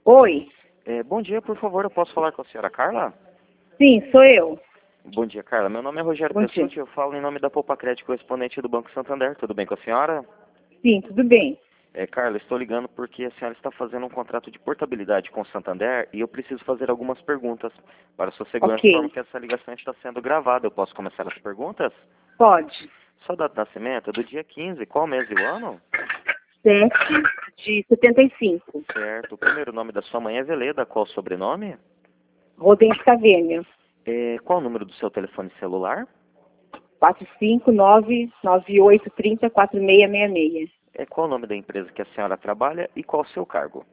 Oi. Bom dia, por favor, eu posso falar com a senhora Carla? Sim, sou eu. Bom dia, Carla. Meu nome é Rogério Bom dia. Pessutti, eu falo em nome da Poupa Crédito, correspondente do Banco Santander. Tudo bem com a senhora? Sim, tudo bem. Carla, estou ligando porque a senhora está fazendo um contrato de portabilidade com o Santander e eu preciso fazer algumas perguntas para a sua segurança, de forma Ok. que essa ligação está sendo gravada. Eu posso começar as perguntas? Pode. Sua data de nascimento é do dia 15, qual mês e o ano? 7 de 75. Certo. O primeiro nome da sua mãe é Veleda, qual o sobrenome? Rodente Cavênio. Qual o número do seu telefone celular? 45998304666. Qual o nome da empresa que a senhora trabalha e qual o seu cargo?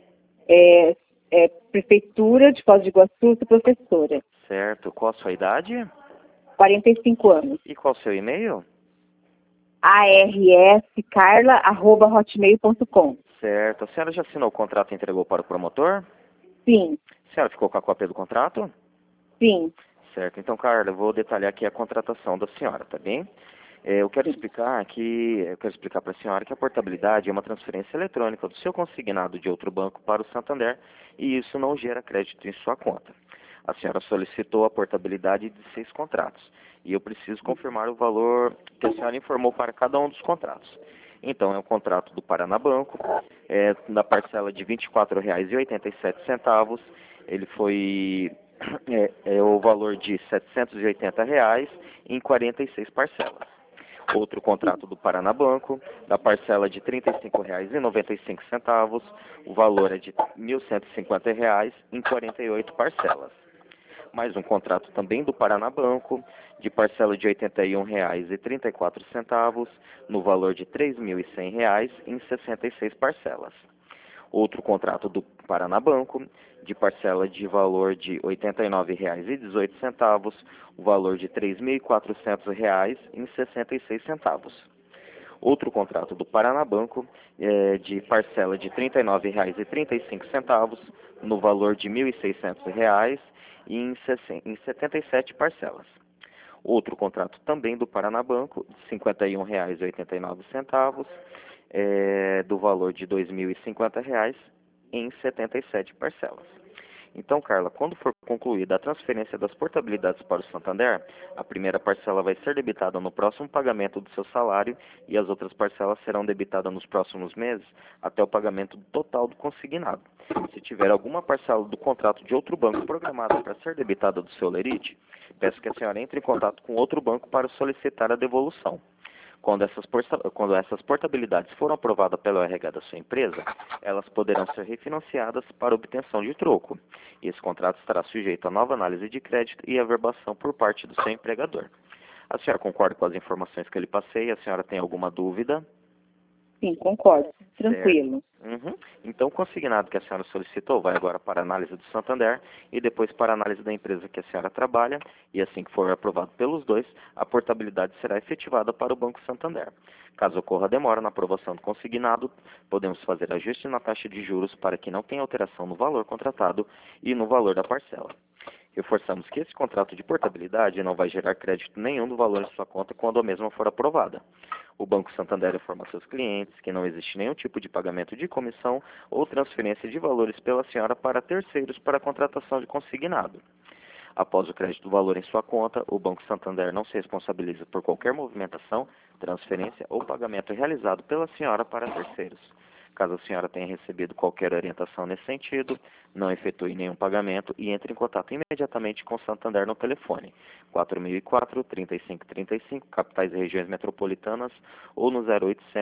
Prefeitura de Foz do Iguaçu, sou professora. Certo. Qual a sua idade? 45 anos. E qual o seu e-mail? arscarla@hotmail.com. Certo. A senhora já assinou o contrato e entregou para o promotor? Sim, A senhora ficou com a cópia do contrato? sim. Certo. Então, Carla, eu vou detalhar aqui a contratação da senhora, tá bem? Eu quero explicar para a senhora que a portabilidade é uma transferência eletrônica do seu consignado de outro banco para o Santander e isso não gera crédito em sua conta. A senhora solicitou a portabilidade de 6 contratos e eu preciso confirmar o valor que a senhora informou para cada um dos contratos. Então, é o contrato do Paraná Banco, na parcela de R$ 24,87, ele foi o valor de R$ 780 em 46 parcelas. Outro contrato do Paraná Banco, da parcela de R$ 35,95, o valor é de R$ 1.150 em 48 parcelas. Mais um contrato também do Paraná Banco, de parcela de R$ 81,34, no valor de R$ 3.100 em 66 parcelas. Outro contrato do Paraná Banco, de parcela de valor de R$ 89,18, o valor de R$ 3.400 em 66 centavos. Outro contrato do Paraná Banco, de parcela de R$ 39,35, no valor de R$ 1.600 em 77 parcelas. Outro contrato também do Paraná Banco, de R$ 51,89, do valor de R$ 2.050 em 77 parcelas. Então, Carla, quando for concluída a transferência das portabilidades para o Santander, a primeira parcela vai ser debitada no próximo pagamento do seu salário e as outras parcelas serão debitadas nos próximos meses até o pagamento total do consignado. Se tiver alguma parcela do contrato de outro banco programada para ser debitada do seu lerite, peço que a senhora entre em contato com outro banco para solicitar a devolução. Quando essas portabilidades foram aprovadas pelo RH da sua empresa, elas poderão ser refinanciadas para obtenção de troco. E esse contrato estará sujeito a nova análise de crédito e averbação por parte do seu empregador. A senhora concorda com as informações que eu lhe passei? A senhora tem alguma dúvida? Sim, concordo. Certo. Tranquilo. Então, o consignado que a senhora solicitou vai agora para a análise do Santander e depois para a análise da empresa que a senhora trabalha, e assim que for aprovado pelos dois, a portabilidade será efetivada para o Banco Santander. Caso ocorra demora na aprovação do consignado, podemos fazer ajuste na taxa de juros para que não tenha alteração no valor contratado e no valor da parcela. Reforçamos que esse contrato de portabilidade não vai gerar crédito nenhum do valor em sua conta quando a mesma for aprovada. O Banco Santander informa seus clientes que não existe nenhum tipo de pagamento de comissão ou transferência de valores pela senhora para terceiros para a contratação de consignado. Após o crédito do valor em sua conta, o Banco Santander não se responsabiliza por qualquer movimentação, transferência ou pagamento realizado pela senhora para terceiros. Caso a senhora tenha recebido qualquer orientação nesse sentido, não efetue nenhum pagamento e entre em contato imediatamente com o Santander no telefone 4004-3535, capitais e regiões metropolitanas, ou no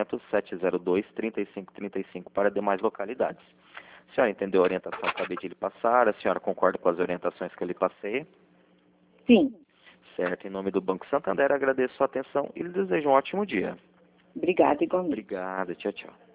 0800-702-3535 para demais localidades. A senhora entendeu a orientação que eu acabei de lhe passar? A senhora concorda com as orientações que eu lhe passei? Sim. Certo. Em nome do Banco Santander, agradeço a sua atenção e lhe desejo um ótimo dia. Obrigada, igualmente. Obrigado. Tchau, tchau.